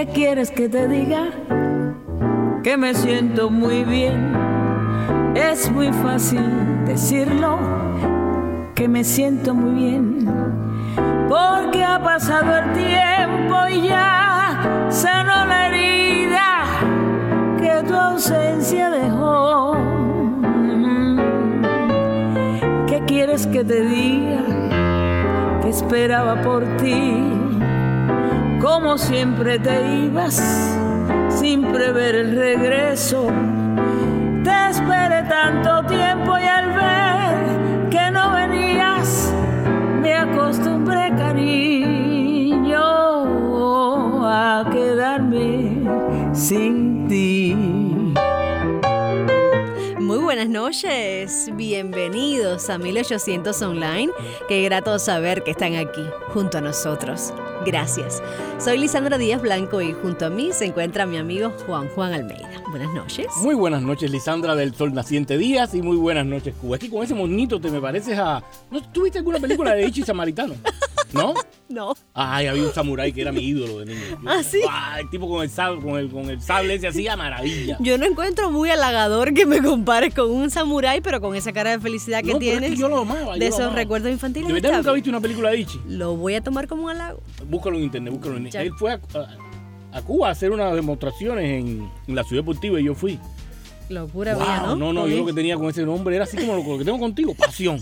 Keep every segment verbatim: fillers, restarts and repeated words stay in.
¿Qué quieres que te diga? Que me siento muy bien. Es muy fácil decirlo, que me siento muy bien, porque ha pasado el tiempo y ya sanó la herida que tu ausencia dejó. ¿Qué quieres que te diga? Que esperaba por ti, como siempre te ibas sin prever el regreso. Te esperé tanto tiempo y al ver que no venías me acostumbré, cariño, a quedarme sin ti. Muy buenas noches, bienvenidos a mil ochocientos Online. Qué grato saber que están aquí junto a nosotros. Gracias. Soy Lisandra Díaz Blanco y junto a mí se encuentra mi amigo Juan Juan Almeida. Buenas noches. Muy buenas noches, Lisandra del Sol Naciente Díaz, y muy buenas noches, Cuba. Es que con ese monito te me pareces a... ¿No tuviste alguna película de Ichi Samaritano? ¿No? No. Ay, había un samurái que era mi ídolo de niño. ¿Ah, sí? Ay, el tipo con el sable, con el, con el sable ese hacía maravilla. Yo no encuentro muy halagador que me compares con un samurái, pero con esa cara de felicidad que no, tienes. Pero es que yo lo amaba. De yo esos lo amaba. recuerdos infantiles. ¿De verdad nunca viste una película de Ichi? Lo voy a tomar como un halago. Búscalo en internet, búscalo en Ya. Él fue a, a, a Cuba a hacer unas demostraciones en, en la ciudad deportiva y yo fui. Locura Wow, mía, ¿no? No, no, Oye. yo lo que tenía con ese nombre era así como lo, lo que tengo contigo, pasión.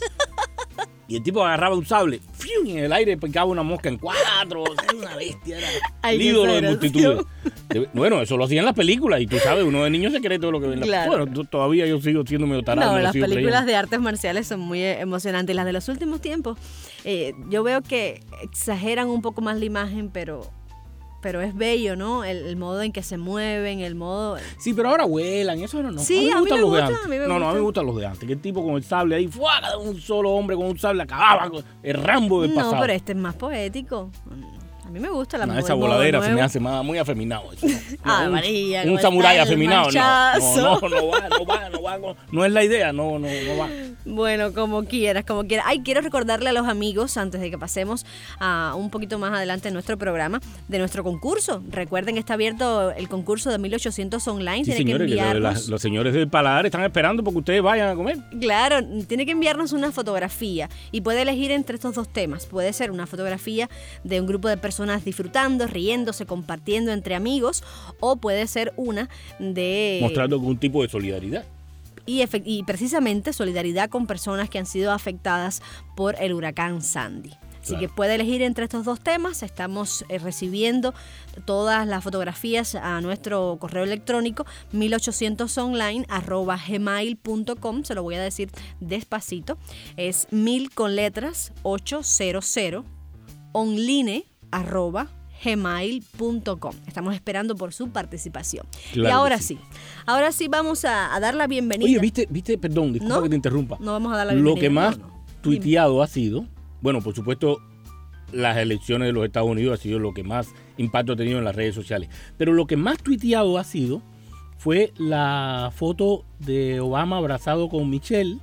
Y el tipo agarraba un sable, ¡fiu! Y en el aire picaba una mosca en cuatro. Era una bestia, era Ay, el ídolo qué de multitudes. De- Bueno, eso lo hacían en las películas y tú sabes, uno de niño se cree todo lo que ve en las Claro. Bueno, t- todavía yo sigo siendo medio tarado. No, me lo las sigo películas creyendo. de artes marciales son muy eh, emocionantes. Las de los últimos tiempos, eh, yo veo que exageran un poco más la imagen, pero, pero es bello, ¿no? El, el modo en que se mueven, el modo... Sí, pero ahora vuelan, eso no, no. Sí, a a mí mí me gustan me los de gusta, antes. a mí me no, no, a mí gusta. me gustan los de antes. Que el tipo con el sable ahí, ¡fuá! Un solo hombre con un sable acababa con el Rambo del No, pasado. pero este es más poético. A mí me gusta la No, el esa modo voladera se nuevo. me hace más, muy afeminado. Eso, ¿no? Ah, un, María, un ¿cómo samurái está el afeminado, no, machazo? no, no, no va, no va, no va, no, no es la idea, no, no, no va. Bueno, como quieras, como quieras. Ay, quiero recordarle a los amigos, antes de que pasemos a un poquito más adelante en nuestro programa, de nuestro concurso. Recuerden que está abierto el concurso de mil ochocientos Online. Sí, Tiene señores, que que enviarnos... las- los señores del paladar están esperando porque ustedes vayan a comer. Claro, tiene que enviarnos una fotografía y puede elegir entre estos dos temas. Puede ser una fotografía de un grupo de personas disfrutando, riéndose, compartiendo entre amigos, o puede ser una de... Mostrando algún tipo de solidaridad. Y, efe- y precisamente solidaridad con personas que han sido afectadas por el huracán Sandy. Así Claro. que puede elegir entre estos dos temas. Estamos eh, recibiendo todas las fotografías a nuestro correo electrónico mil ochocientos online arroba gmail punto com. Se lo voy a decir despacito. Es mil con letras ochocientos online arroba gmail punto com. Estamos esperando por su participación. Claro y que ahora sí. sí. ahora sí vamos a, a dar la bienvenida. Oye, viste, viste, perdón, disculpa ¿No? que te interrumpa. No vamos a dar la Lo bienvenida. que más no, no. tuiteado ha sido, bueno, por supuesto, las elecciones de los Estados Unidos ha sido lo que más impacto ha tenido en las redes sociales. Pero lo que más tuiteado ha sido fue la foto de Obama abrazado con Michelle,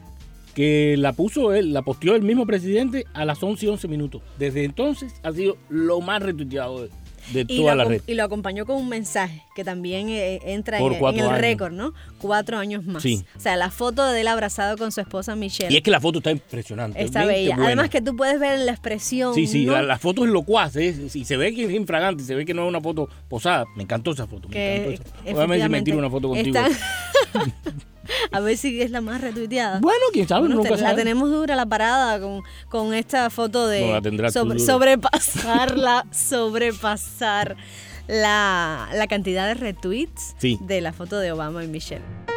que la puso él, la posteó el mismo presidente a las once y once minutos. Desde entonces ha sido lo más retuiteado de, de Y, toda lo, la acom- red. y lo acompañó con un mensaje que también eh, entra en, Por en cuatro el años. récord, ¿no? Cuatro años más. Sí. O sea, la foto de él abrazado con su esposa Michelle Y es que la foto está impresionante. está bien bella. buena. Además que tú puedes ver la expresión. Sí, sí, ¿no? la, la foto es locuaz, ¿eh? Si se ve que es infragante, se ve que no es una foto posada. Me encantó esa foto, me que encantó esa foto. Obviamente si me tiro una foto contigo. está- A ver si es la más retuiteada. Bueno, quién sabe, Bueno, nunca te- la sabe. tenemos dura la parada con, con esta foto de No, la tendrás tú sobre- dura. sobrepasarla, sobrepasar la, la cantidad de retweets Sí. de la foto de Obama y Michelle.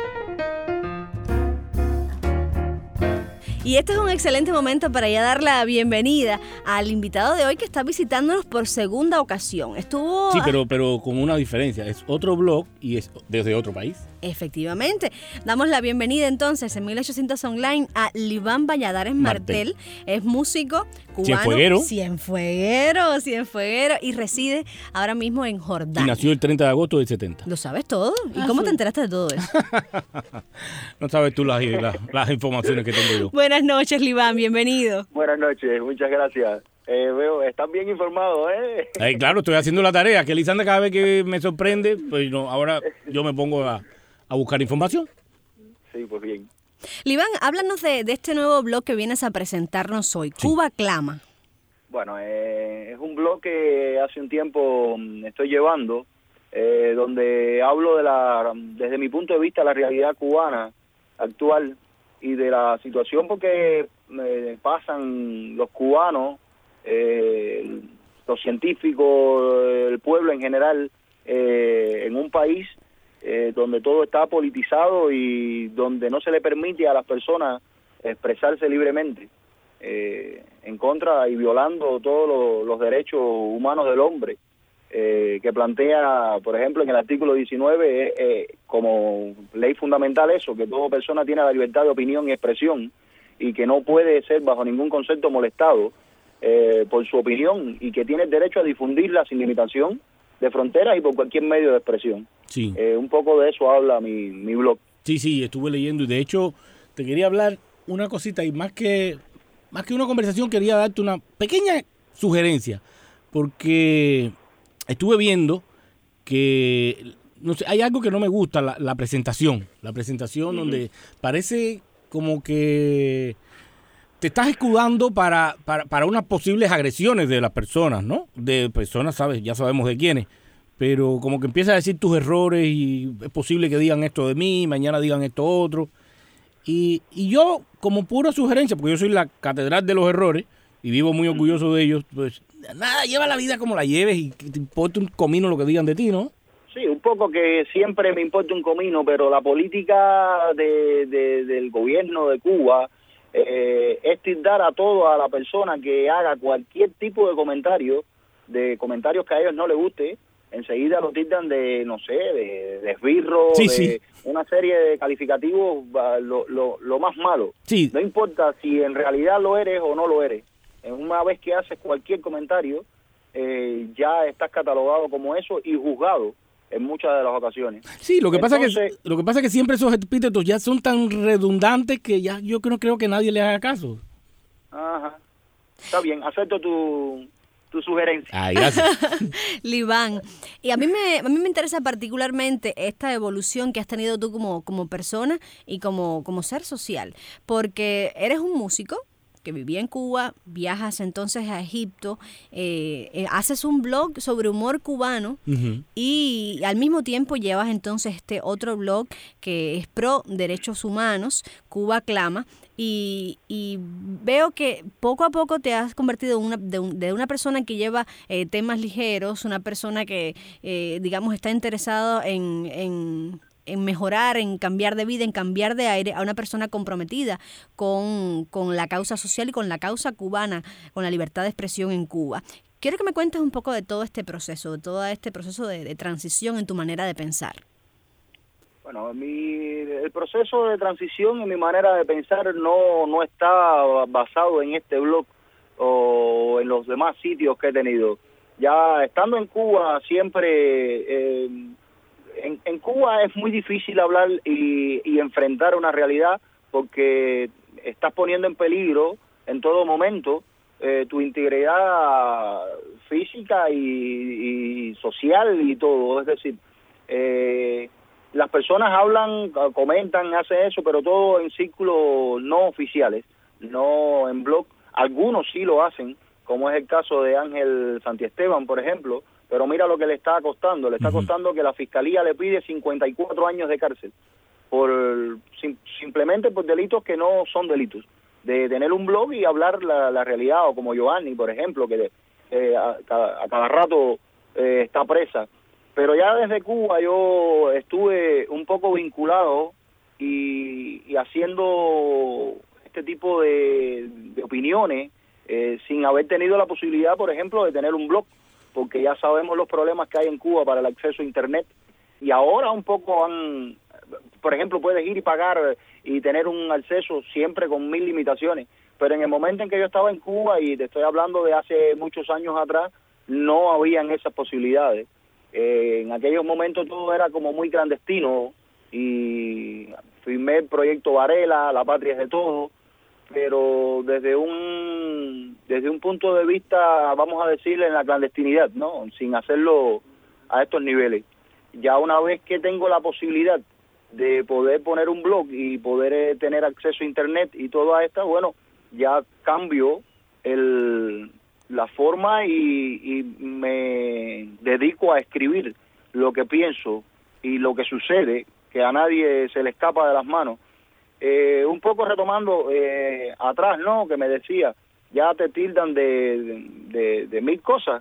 Y este es un excelente momento para ya dar la bienvenida al invitado de hoy que está visitándonos por segunda ocasión. Estuvo... Sí, pero, pero con una diferencia. Es otro blog y es desde otro país. Efectivamente. Damos la bienvenida entonces en mil ochocientos Online a Liván Valladares Martel. Martel. Es músico cubano. Cienfueguero. Cienfueguero, cienfueguero. Y reside ahora mismo en Y Jordania. nació el treinta de agosto del setenta. ¿Lo sabes todo? ¿Y Ah, cómo sí. te enteraste de todo eso? No sabes tú las, las, las informaciones que tengo yo. Buenas noches, Liván. Bienvenido. Buenas noches, muchas gracias. Eh, veo, estás bien informado, ¿eh? Eh, claro, estoy haciendo la tarea, que Lisandra cada vez que me sorprende, pues no, ahora yo me pongo a, a buscar información. Sí, pues bien. Liván, háblanos de, de este nuevo blog que vienes a presentarnos hoy, sí. Cuba Clama. Bueno, eh, es un blog que hace un tiempo estoy llevando, eh, donde hablo de la, desde mi punto de vista, la realidad cubana actual y de la situación porque eh, pasan los cubanos, eh, los científicos, el pueblo en general, eh, en un país eh, donde todo está politizado y donde no se le permite a las personas expresarse libremente eh, en contra y violando todos los, los derechos humanos del hombre, eh, que plantea, por ejemplo, en el artículo diecinueve, eh, como ley fundamental eso, que toda persona tiene la libertad de opinión y expresión y que no puede ser bajo ningún concepto molestado eh, por su opinión y que tiene el derecho a difundirla sin limitación de fronteras y por cualquier medio de expresión. Sí. Eh, un poco de eso habla mi, mi blog. Sí, sí, estuve leyendo y de hecho te quería hablar una cosita y más que, más que una conversación quería darte una pequeña sugerencia porque estuve viendo que no sé, hay algo que no me gusta, la, la presentación, la presentación uh-huh. donde parece como que te estás escudando para, para, para unas posibles agresiones de las personas, ¿no? De personas, sabes, ya sabemos de quiénes, pero como que empiezas a decir tus errores y es posible que digan esto de mí, mañana digan esto otro. Y, y yo, como pura sugerencia, porque yo soy la catedral de los errores y vivo muy orgulloso de ellos, pues nada, lleva la vida como la lleves y que te importa un comino lo que digan de ti, ¿no? Sí, un poco que siempre me importa un comino, pero la política de, de, del gobierno de Cuba eh, es tildar a todo a la persona que haga cualquier tipo de comentario, de comentarios que a ellos no les guste, enseguida lo tildan de, no sé, de, de esbirro, sí, de sí. una serie de calificativos, lo, lo, lo más malo. Sí. No importa si en realidad lo eres o no lo eres. Una vez que haces cualquier comentario, eh, ya estás catalogado como eso y juzgado en muchas de las ocasiones. Sí, lo que Entonces, pasa es que lo que pasa es que siempre esos epítetos ya son tan redundantes que ya yo no creo que nadie le haga caso. Ajá. Está bien, acepto tu tu sugerencia. Ay, gracias. Liván, y a mí me a mí me interesa particularmente esta evolución que has tenido tú como como persona y como como ser social, porque eres un músico que vivía en Cuba, viajas entonces a Egipto, eh, eh, haces un blog sobre humor cubano uh-huh. y al mismo tiempo llevas entonces este otro blog que es pro derechos humanos, Cuba Clama, y, y veo que poco a poco te has convertido en una, de, un, de una persona que lleva eh, temas ligeros, una persona que eh, digamos está interesado en... en en mejorar, en cambiar de vida, en cambiar de aire, a una persona comprometida con, con la causa social y con la causa cubana, con la libertad de expresión en Cuba. Quiero que me cuentes un poco de todo este proceso, de todo este proceso de, de transición en tu manera de pensar. Bueno, mi, el proceso de transición en mi manera de pensar no, no está basado en este blog o en los demás sitios que he tenido. Ya estando en Cuba siempre... Eh, En, en Cuba es muy difícil hablar y, y enfrentar una realidad porque estás poniendo en peligro en todo momento eh, tu integridad física y, y social y todo. Es decir, eh, las personas hablan, comentan, hacen eso, pero todo en círculos no oficiales, no en blog. Algunos sí lo hacen, como es el caso de Ángel Santiesteban, por ejemplo, pero mira lo que le está costando, le está uh-huh. costando que la Fiscalía le pide cincuenta y cuatro años de cárcel, por sim, simplemente por delitos que no son delitos, de tener un blog y hablar la, la realidad, o como Giovanni, por ejemplo, que eh, a, a, a cada rato eh, está presa. Pero ya desde Cuba yo estuve un poco vinculado y, y haciendo este tipo de, de opiniones eh, sin haber tenido la posibilidad, por ejemplo, de tener un blog, porque ya sabemos los problemas que hay en Cuba para el acceso a Internet, y ahora un poco han, por ejemplo, puedes ir y pagar y tener un acceso siempre con mil limitaciones, pero en el momento en que yo estaba en Cuba, y te estoy hablando de hace muchos años atrás, no habían esas posibilidades. Eh, en aquellos momentos todo era como muy clandestino, y firmé el proyecto Varela, La Patria es de Todos, pero desde un desde un punto de vista, vamos a decir, en la clandestinidad, ¿no? Sin hacerlo a estos niveles. Ya una vez que tengo la posibilidad de poder poner un blog y poder eh, tener acceso a internet y toda esta, bueno, ya cambio el, la forma y, y me dedico a escribir lo que pienso y lo que sucede, que a nadie se le escapa de las manos. Eh, un poco retomando eh, atrás, ¿no? Que me decía, ya te tildan de, de, de mil cosas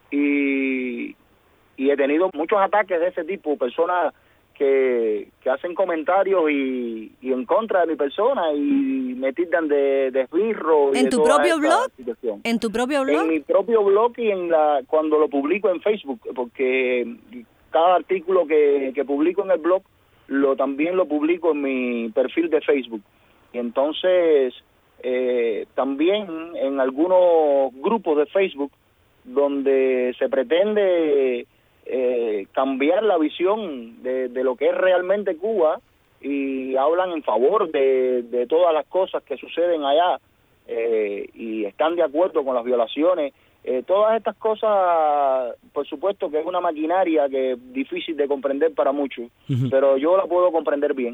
y, y he tenido muchos ataques de ese tipo, personas que, que hacen comentarios y, y en contra de mi persona y me tildan de, de esbirro. ¿En y tu propio blog? Situación. ¿En tu propio blog? En mi propio blog y en la cuando lo publico en Facebook, porque cada artículo que, que publico en el blog lo también lo publico en mi perfil de Facebook. Y entonces eh, también en algunos grupos de Facebook donde se pretende eh, cambiar la visión de, de lo que es realmente Cuba y hablan en favor de, de todas las cosas que suceden allá eh, y están de acuerdo con las violaciones. Eh, todas estas cosas, por supuesto que es una maquinaria que es difícil de comprender para muchos, uh-huh. pero yo la puedo comprender bien.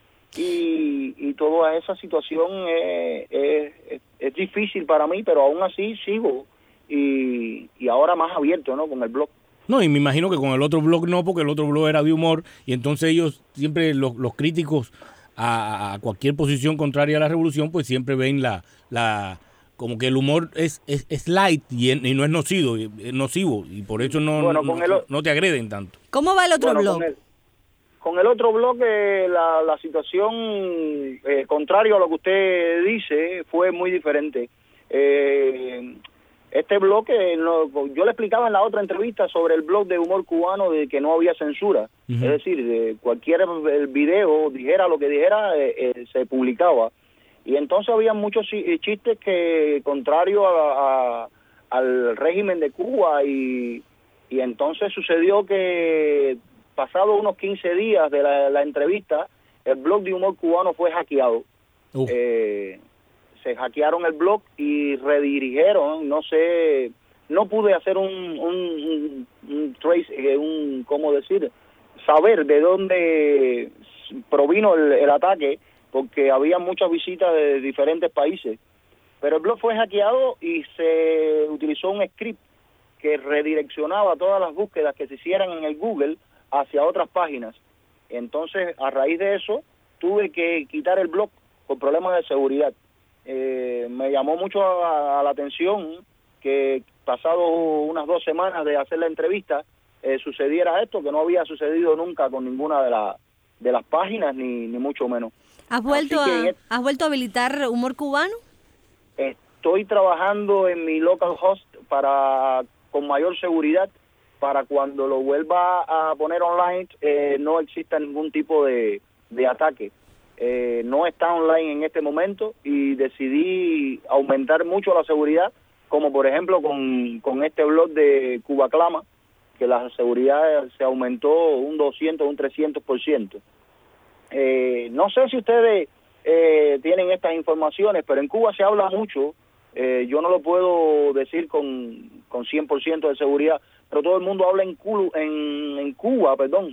Y, y toda esa situación es, es, es, es difícil para mí, pero aún así sigo y, y ahora más abierto, ¿no? Con el blog. No, y me imagino que con el otro blog no, porque el otro blog era de humor y entonces ellos siempre, los, los críticos a, a cualquier posición contraria a la revolución, pues siempre ven la... la como que el humor es es, es light y, y no es nocivo, es nocivo y por eso no, bueno, no, el, no te agreden tanto. ¿Cómo va el otro bueno, blog? Con el, con el otro blog eh, la, la situación, eh, contrario a lo que usted dice, fue muy diferente. Eh, este blog, eh, no, yo le explicaba en la otra entrevista sobre el blog de humor cubano de que no había censura. Uh-huh. Es decir, de cualquier el video, dijera lo que dijera, eh, eh, se publicaba. Y entonces había muchos chistes que, contrario a, a, al régimen de Cuba, y, y entonces sucedió que, pasado unos quince días de la, la entrevista, el blog de humor cubano fue hackeado. Uh. Eh, se hackearon el blog y redirigieron, no sé, no pude hacer un, un, un, un trace, un, ¿cómo decir? Saber de dónde provino el, el ataque, porque había muchas visitas de diferentes países. Pero el blog fue hackeado y se utilizó un script que redireccionaba todas las búsquedas que se hicieran en el Google hacia otras páginas. Entonces, a raíz de eso, tuve que quitar el blog por problemas de seguridad. Eh, me llamó mucho a, a la atención que pasado unas dos semanas de hacer la entrevista, eh, sucediera esto, que no había sucedido nunca con ninguna de, la, de las páginas, ni, ni mucho menos. ¿Has vuelto, a, ¿Has vuelto a habilitar humor cubano? Estoy trabajando en mi local host para con mayor seguridad, para cuando lo vuelva a poner online eh, no exista ningún tipo de, de ataque. Eh, no está online en este momento y decidí aumentar mucho la seguridad, como por ejemplo con, con este blog de Cuba Clama, que la seguridad se aumentó un doscientos, un trescientos por ciento. Eh, no sé si ustedes eh, tienen estas informaciones, pero en Cuba se habla mucho, eh, yo no lo puedo decir con, con cien por ciento de seguridad, pero todo el mundo habla en, Cuba, en, en Cuba, perdón,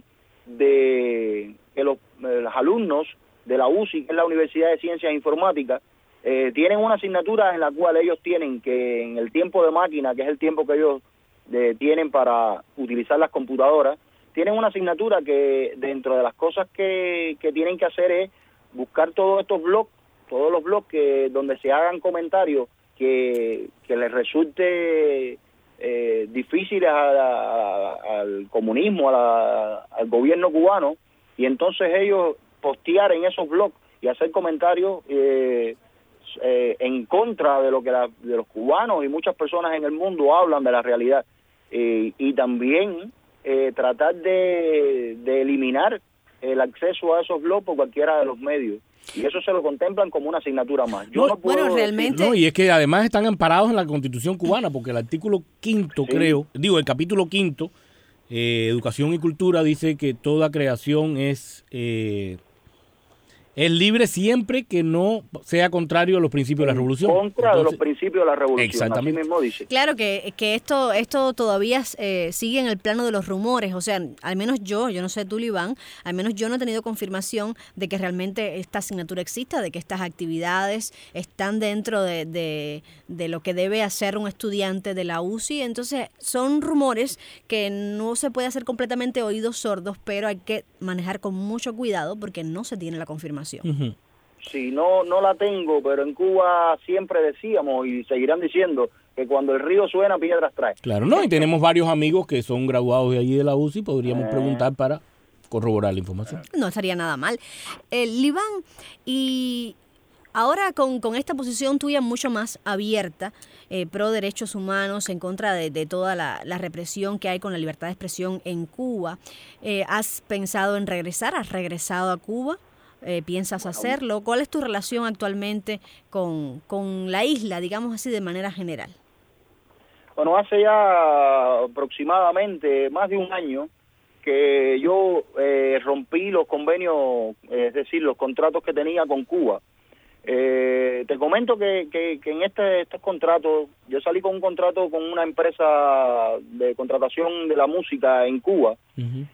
de que los, eh, los alumnos de la U C I, que es la Universidad de Ciencias Informáticas, eh, tienen una asignatura en la cual ellos tienen que, en el tiempo de máquina, que es el tiempo que ellos de, tienen para utilizar las computadoras, tienen una asignatura que dentro de las cosas que, que tienen que hacer es buscar todos estos blogs, todos los blogs que, donde se hagan comentarios que, que les resulte eh, difíciles a, a, al comunismo, a la, al gobierno cubano, y entonces ellos postear en esos blogs y hacer comentarios eh, eh, en contra de lo que la, de los cubanos y muchas personas en el mundo hablan de la realidad, eh, y también eh, tratar de, de eliminar el acceso a esos blogs por cualquiera de los medios, y eso se lo contemplan como una asignatura más. Yo no, no puedo bueno, realmente... No, y es que además están amparados en la Constitución cubana, porque el artículo quinto, sí. creo, digo, el capítulo quinto, eh, Educación y Cultura, dice que toda creación es... Eh, Es libre siempre que no sea contrario a los principios de la revolución. Contra Entonces, de los principios de la revolución. Exactamente. Así mismo dice. Claro que, que esto esto todavía eh, sigue en el plano de los rumores. O sea, al menos yo, yo no sé tú, Iván, al menos yo no he tenido confirmación de que realmente esta asignatura exista, de que estas actividades están dentro de, de, de lo que debe hacer un estudiante de la U C I. Entonces, son rumores que no se puede hacer completamente oídos sordos, pero hay que manejar con mucho cuidado porque no se tiene la confirmación. Uh-huh. Sí, no, no la tengo, pero en Cuba siempre decíamos y seguirán diciendo que cuando el río suena, piedras trae. Claro, no, y tenemos varios amigos que son graduados de allí de la U C I, podríamos eh. preguntar para corroborar la información. No estaría nada mal. Eh, Iván, y ahora con, con esta posición tuya mucho más abierta, eh, pro derechos humanos, en contra de, de toda la, la represión que hay con la libertad de expresión en Cuba, eh, ¿has pensado en regresar? ¿Has regresado a Cuba? Eh, ¿Piensas hacerlo? ¿Cuál es tu relación actualmente con, con la isla, digamos así, de manera general? Bueno, hace ya aproximadamente más de un año que yo eh, rompí los convenios, eh, es decir, los contratos que tenía con Cuba. Eh, te comento que, que, que en este, estos contratos, yo salí con un contrato con una empresa de contratación de la música en Cuba, uh-huh.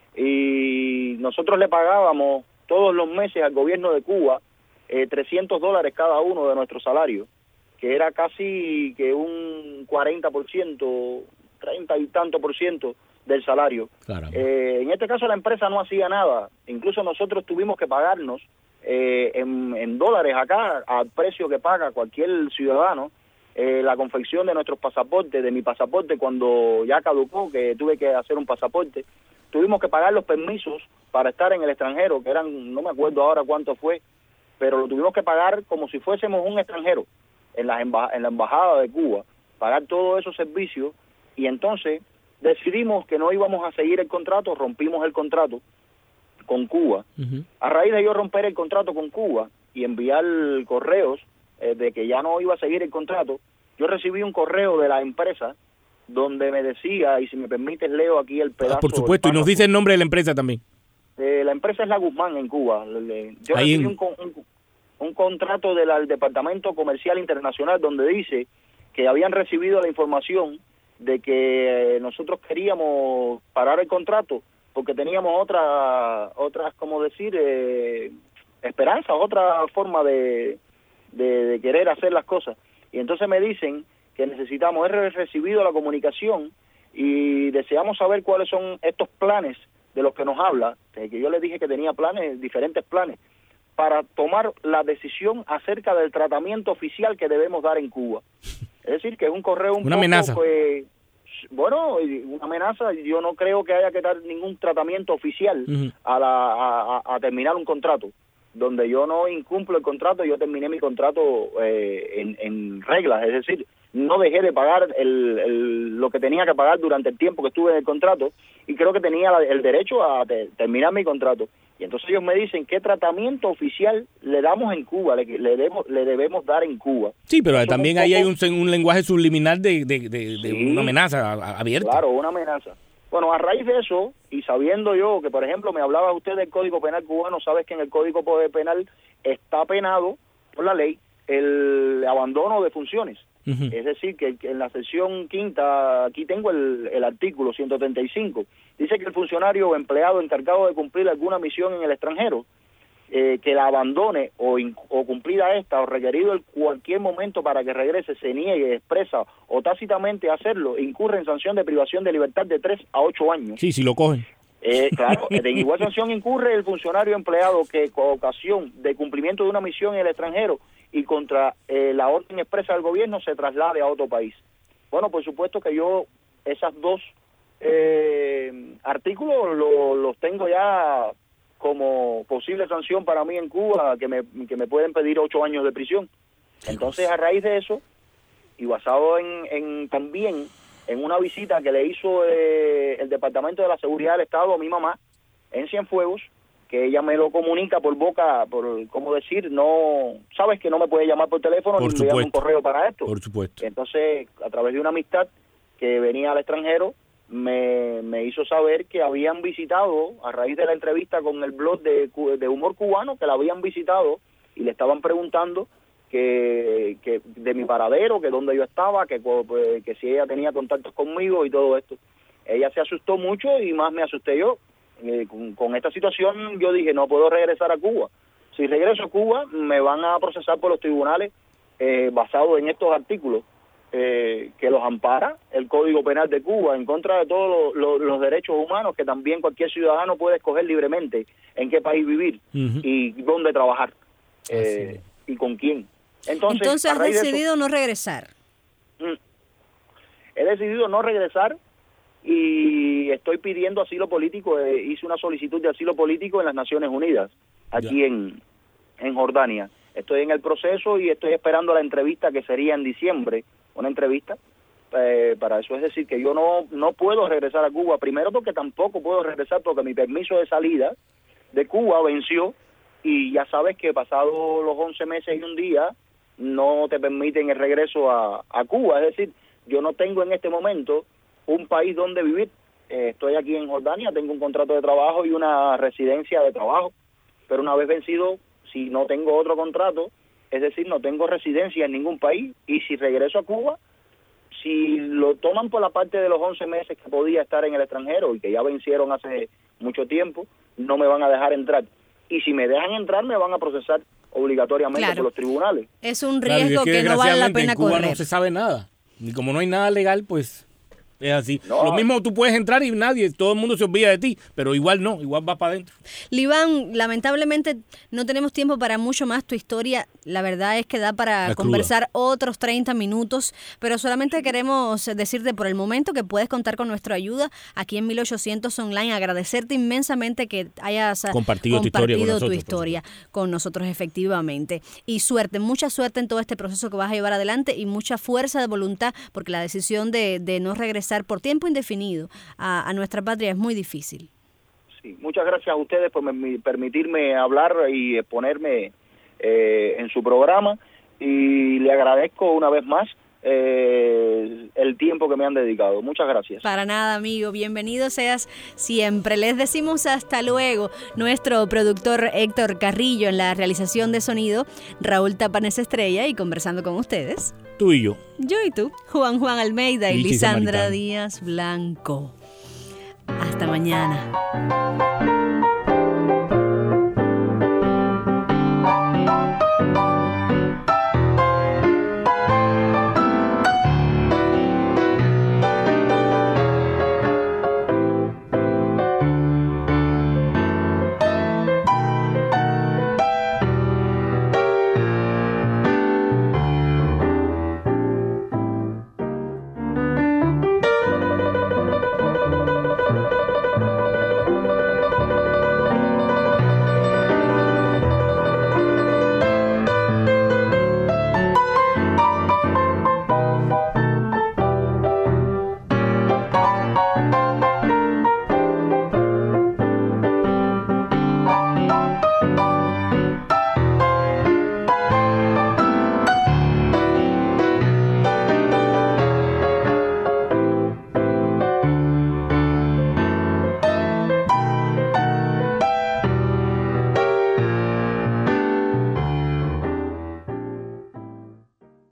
y nosotros le pagábamos todos los meses al gobierno de Cuba eh, trescientos dólares cada uno de nuestro salario, que era casi que un cuarenta por ciento, treinta y tanto por ciento del salario. Eh, en este caso la empresa no hacía nada, incluso nosotros tuvimos que pagarnos eh, en, en dólares acá, al precio que paga cualquier ciudadano, eh, la confección de nuestros pasaportes, de mi pasaporte cuando ya caducó, que tuve que hacer un pasaporte. Tuvimos que pagar los permisos para estar en el extranjero, que eran, no me acuerdo ahora cuánto fue, pero lo tuvimos que pagar como si fuésemos un extranjero en la, emba- en la embajada de Cuba, pagar todos esos servicios, y entonces decidimos que no íbamos a seguir el contrato, rompimos el contrato con Cuba. Uh-huh. A raíz de yo romper el contrato con Cuba y enviar correos eh, de que ya no iba a seguir el contrato, yo recibí un correo de la empresa donde me decía, y si me permites leo aquí el pedazo. Ah, por supuesto, y nos dice el nombre de la empresa también. Eh, la empresa es La Guzmán en Cuba. Yo Ahí recibí en... un, un, un contrato del al Departamento Comercial Internacional donde dice que habían recibido la información de que nosotros queríamos parar el contrato porque teníamos otra, otras, como decir, eh, esperanzas, otra forma de, de, de querer hacer las cosas. Y entonces me dicen que necesitamos, he recibido la comunicación y deseamos saber cuáles son estos planes de los que nos habla, que yo les dije que tenía planes, diferentes planes, para tomar la decisión acerca del tratamiento oficial que debemos dar en Cuba. Es decir, que es un correo un una poco, amenaza. Pues, bueno, una amenaza. Yo no creo que haya que dar ningún tratamiento oficial uh-huh. a, la, a, a terminar un contrato. Donde yo no incumplo el contrato, yo terminé mi contrato eh, en, en reglas, es decir, no dejé de pagar el, el, lo que tenía que pagar durante el tiempo que estuve en el contrato, y creo que tenía la, el derecho a te, terminar mi contrato. Y entonces ellos me dicen qué tratamiento oficial le damos en Cuba, le, le, debemos, le debemos dar en Cuba. Sí, pero también ahí hay un, un lenguaje subliminal de, de, de, de sí, una amenaza abierta. Claro, una amenaza. Bueno, a raíz de eso, y sabiendo yo que, por ejemplo, me hablaba usted del Código Penal cubano, sabes que en el Código Penal está penado por la ley el abandono de funciones. Uh-huh. Es decir, que en la sección quinta, aquí tengo el, el artículo ciento treinta y cinco, dice que el funcionario o empleado encargado de cumplir alguna misión en el extranjero, eh, que la abandone o, in, o cumplida esta o requerido en cualquier momento para que regrese, se niegue, expresa o tácitamente a hacerlo, incurre en sanción de privación de libertad de tres a ocho años. Sí, si lo cogen. Eh, claro, de igual sanción incurre el funcionario empleado que con ocasión de cumplimiento de una misión en el extranjero y contra eh, la orden expresa del gobierno se traslade a otro país. Bueno, por supuesto que yo esas dos eh, artículos lo, los tengo ya como posible sanción para mí en Cuba, que me, que me pueden pedir ocho años de prisión. Entonces, a raíz de eso, y basado en, en también en una visita que le hizo eh, el Departamento de la Seguridad del Estado a mi mamá en Cienfuegos, que ella me lo comunica por boca, por cómo decir, no, sabes que no me puede llamar por teléfono por ni enviarme un correo para esto. Por supuesto. Entonces, a través de una amistad que venía al extranjero, me, me hizo saber que habían visitado, a raíz de la entrevista con el blog de, de Humor Cubano, que la habían visitado y le estaban preguntando que, que de mi paradero, que dónde yo estaba, que, que si ella tenía contactos conmigo y todo esto. Ella se asustó mucho y más me asusté yo. Eh, con, con esta situación yo dije, no puedo regresar a Cuba. Si regreso a Cuba, me van a procesar por los tribunales eh, basados en estos artículos eh, que los ampara el Código Penal de Cuba, en contra de todos los, los, los derechos humanos, que también cualquier ciudadano puede escoger libremente en qué país vivir uh-huh. y dónde trabajar eh, y con quién. Entonces, Entonces has decidido eso, no regresar. He decidido no regresar y estoy pidiendo asilo político. Eh, hice una solicitud de asilo político en las Naciones Unidas, aquí en, en Jordania. Estoy en el proceso y estoy esperando la entrevista, que sería en diciembre, una entrevista eh, para eso. Es decir, que yo no, no puedo regresar a Cuba, primero porque tampoco puedo regresar porque mi permiso de salida de Cuba venció y ya sabes que pasados los once meses y un día no te permiten el regreso a, a Cuba. Es decir, yo no tengo en este momento un país donde vivir. Eh, estoy aquí en Jordania, tengo un contrato de trabajo y una residencia de trabajo, pero una vez vencido, si no tengo otro contrato, es decir, no tengo residencia en ningún país, y si regreso a Cuba, si lo toman por la parte de los once meses que podía estar en el extranjero y que ya vencieron hace mucho tiempo, no me van a dejar entrar. Y si me dejan entrar, me van a procesar obligatoriamente claro. por los tribunales. Es un riesgo claro, es que, que no vale la pena en Cuba correr. No se sabe nada. Y como no hay nada legal, pues es así. No. Lo mismo, tú puedes entrar y nadie, todo el mundo se olvida de ti, pero igual no, igual vas para adentro. Libán, lamentablemente no tenemos tiempo para mucho más. Tu historia, la verdad es que da para la conversar cruda. Otros treinta minutos, pero solamente queremos decirte por el momento que puedes contar con nuestra ayuda aquí en mil ochocientos Online. Agradecerte inmensamente que hayas compartido, compartido tu historia, con nosotros, tu historia con nosotros, efectivamente. Y suerte, mucha suerte en todo este proceso que vas a llevar adelante y mucha fuerza de voluntad, porque la decisión de, de no regresar por tiempo indefinido a, a nuestra patria es muy difícil. Sí, muchas gracias a ustedes por me, permitirme hablar y exponerme eh, en su programa, y le agradezco una vez más eh, el tiempo que me han dedicado. Muchas gracias. Para nada, amigo, bienvenido seas siempre. Les decimos hasta luego. Nuestro productor Héctor Carrillo en la realización de sonido, Raúl Tapanes Estrella, y conversando con ustedes, tú y yo. Yo y tú, Juan Juan Almeida y, y Lisandra Díaz Blanco. Hasta mañana.